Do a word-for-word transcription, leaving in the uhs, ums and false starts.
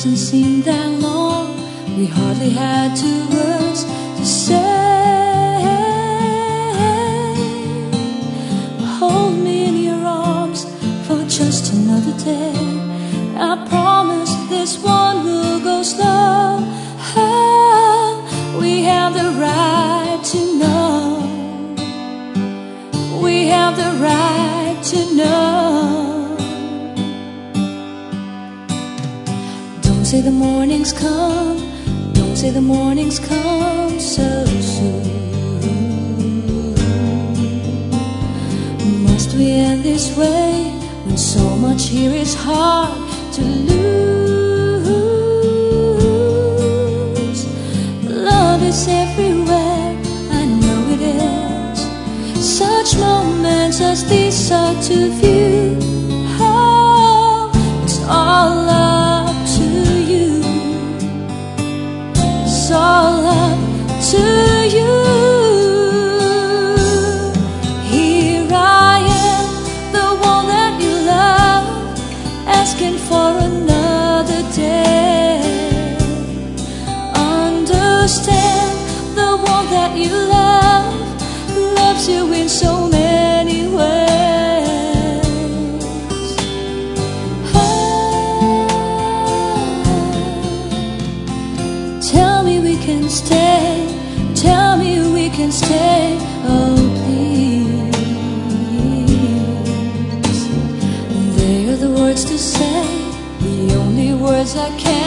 doesn't seem that long. We hardly had two words to say. Hold me in your arms for just another day. I promise this one will go slow. Oh, we have the right to know. We have the right to know. Don't say the morning's come. Don't say the morning's come so soon. Must we end this way when so much here is hard to lose? Love is everywhere, I know it is. Such moments as these are to view. Oh, it's all up to you. It's all up to you. Here I am, the one that you love, asking for another day. Understand, the one that you love loves you in so many ways. Oh, tell me we can stay. Tell me we can stay. Oh, please. They are the words to say, the only words I can